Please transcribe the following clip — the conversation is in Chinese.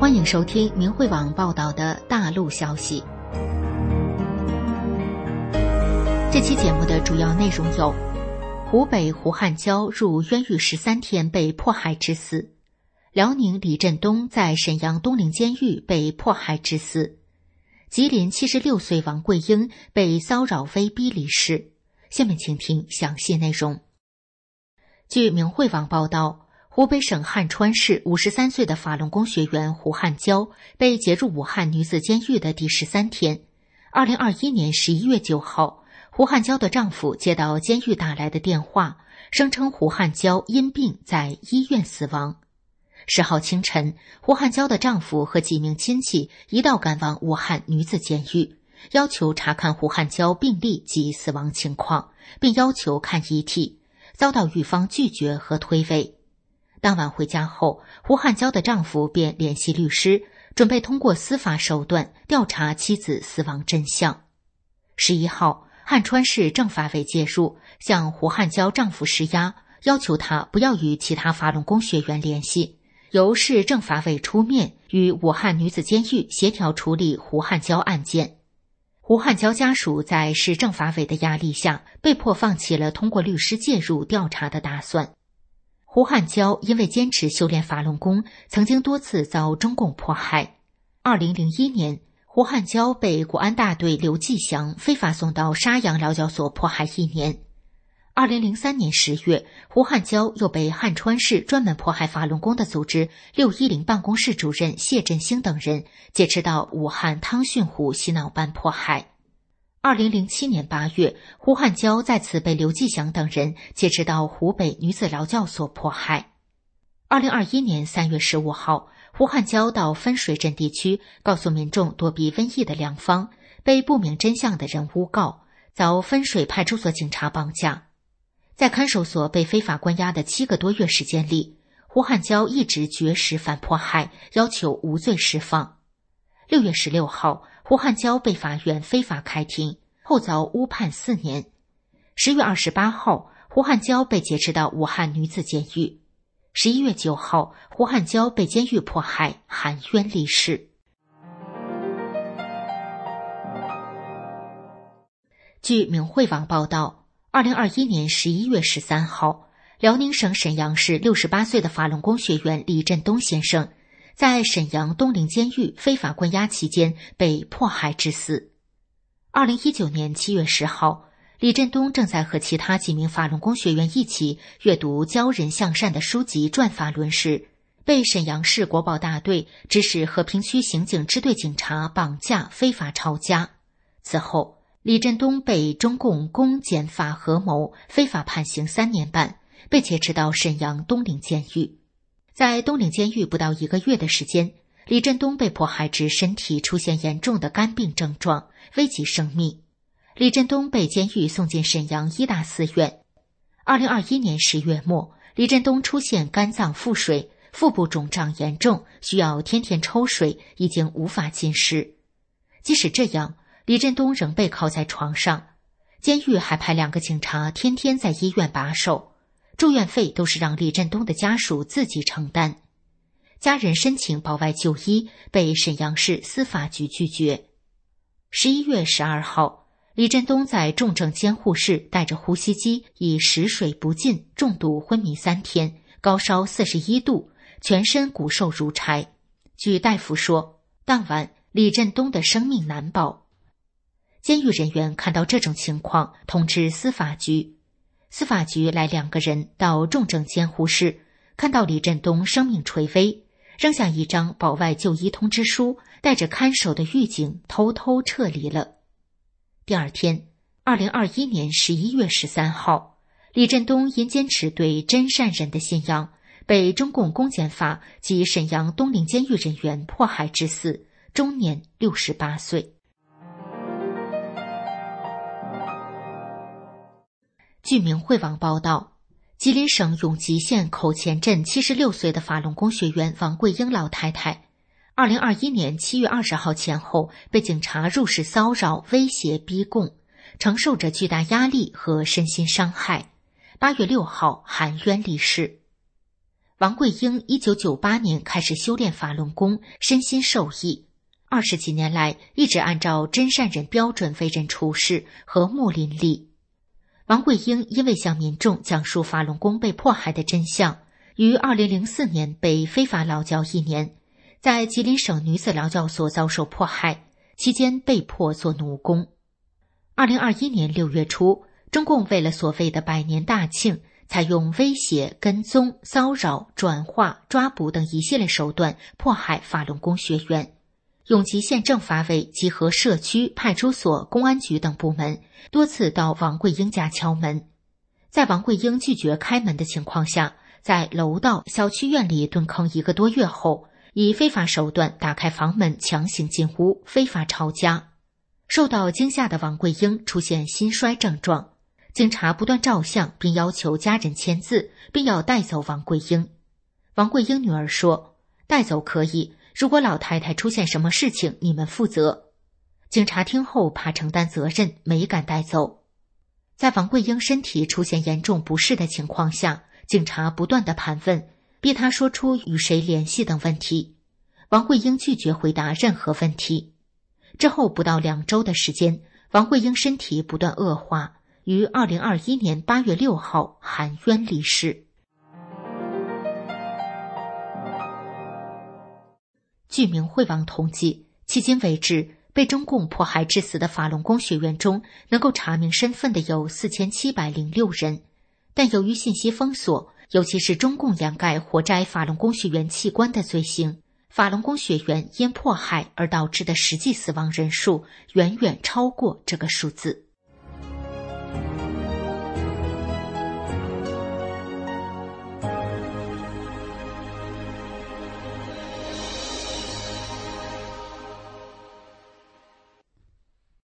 欢迎收听明慧网报道的大陆消息。这期节目的主要内容有：湖北胡汉椒入冤狱13天被迫害致死；辽宁李振东在沈阳东陵监狱被迫害致死；吉林76岁王桂英被骚扰威逼离世。下面请听详细内容。据明慧网报道，湖北省汉川市53岁的法轮功学员胡汉椒被解入武汉女子监狱的第13天，2021年11月9号，胡汉椒的丈夫接到监狱打来的电话，声称胡汉椒因病在医院死亡。10号清晨，胡汉椒的丈夫和几名亲戚一道赶往武汉女子监狱，要求查看胡汉椒病历及死亡情况，并要求看遗体，遭到狱方拒绝和推诿。当晚回家后，胡汉椒的丈夫便联系律师，准备通过司法手段调查妻子死亡真相。11号，汉川市政法委介入，向胡汉椒丈夫施压，要求他不要与其他法轮功学员联系，由市政法委出面与武汉女子监狱协调处理胡汉椒案件。胡汉椒家属在市政法委的压力下，被迫放弃了通过律师介入调查的打算。胡汉椒因为坚持修炼法轮功，曾经多次遭中共迫害。2001年，胡汉椒被国安大队刘继祥非法送到沙洋劳教所迫害1年。2003年10月，胡汉椒又被汉川市专门迫害法轮功的组织610办公室主任谢振兴等人劫持到武汉汤逊湖洗脑班迫害。2007年8月，胡汉椒再次被刘继祥等人劫持到湖北女子劳教所迫害。2021年3月15号，胡汉椒到分水镇地区告诉民众躲避瘟疫的良方，被不明真相的人诬告，遭分水派出所警察绑架。在看守所被非法关押的7个多月时间里，胡汉椒一直绝食反迫害，要求无罪释放。6月16号，胡汉椒被法院非法开庭，后遭误判4年。10月28号，胡汉椒被劫持到武汉女子监狱。11月9号，胡汉椒被监狱迫害，含冤离世。据明慧网报道，2021年11月13号，辽宁省沈阳市68岁的法轮功学员李振东先生在沈阳东陵监狱非法关押期间被迫害致死。2019年7月10号，李振东正在和其他几名法轮功学员一起阅读教人向善的书籍转法轮时，被沈阳市国保大队指使和平区刑警支队警察绑架非法抄家。此后，李振东被中共公检法合谋非法判刑3年半，被劫持到沈阳东陵监狱。在东陵监狱不到1个月的时间，李振东被迫害致身体出现严重的肝病症状，危及生命。李振东被监狱送进沈阳医大寺院。2021年10月末，李振东出现肝脏腹水，腹部肿胀严重，需要天天抽水，已经无法进食。即使这样，李振东仍被铐在床上。监狱还派2个警察天天在医院把守，住院费都是让李振东的家属自己承担。家人申请保外就医，被沈阳市司法局拒绝。11月12号，李振东在重症监护室带着呼吸机，以食水不进重度昏迷3天，高烧41度，全身骨瘦如柴。据大夫说，当晚李振东的生命难保。监狱人员看到这种情况，通知司法局。司法局来2个人到重症监护室，看到李振东生命垂危，扔下一张保外就医通知书，带着看守的狱警偷偷撤离了。第二天，2021年11月13号，李振东因坚持对真善忍的信仰，被中共公检法及沈阳东陵监狱人员迫害致死，终年68岁。据明慧网报道，吉林省永吉县口前镇76岁的法轮功学员王桂英老太太，2021年7月20号前后被警察入室骚扰、威胁、逼供，承受着巨大压力和身心伤害。8月6号含冤离世。 王桂英1998年开始修炼法轮功，身心受益，20几年来一直按照真善忍标准为人处事，和睦邻里。王桂英因为向民众讲述法轮功被迫害的真相，于2004年被非法劳教1年，在吉林省女子劳教所遭受迫害，期间被迫做奴工。2021年6月初，中共为了所谓的100年大庆，采用威胁、跟踪、骚扰、转化、抓捕等一系列手段迫害法轮功学员。永吉县政法委集合社区、派出所、公安局等部门，多次到王桂英家敲门。在王桂英拒绝开门的情况下，在楼道、小区院里蹲坑1个多月后，以非法手段打开房门，强行进屋，非法抄家。受到惊吓的王桂英出现心衰症状，警察不断照相，并要求家人签字，并要带走王桂英。王桂英女儿说：“带走可以，如果老太太出现什么事情，你们负责。”警察听后怕承担责任，没敢带走。在王桂英身体出现严重不适的情况下，警察不断地盘问，逼她说出与谁联系等问题。王桂英拒绝回答任何问题。之后不到2周的时间，王桂英身体不断恶化，于2021年8月6号含冤离世。据明慧网统计，迄今为止，被中共迫害致死的法轮功学员中，能够查明身份的有4706人。但由于信息封锁，尤其是中共掩盖活摘法轮功学员器官的罪行，法轮功学员因迫害而导致的实际死亡人数远远超过这个数字。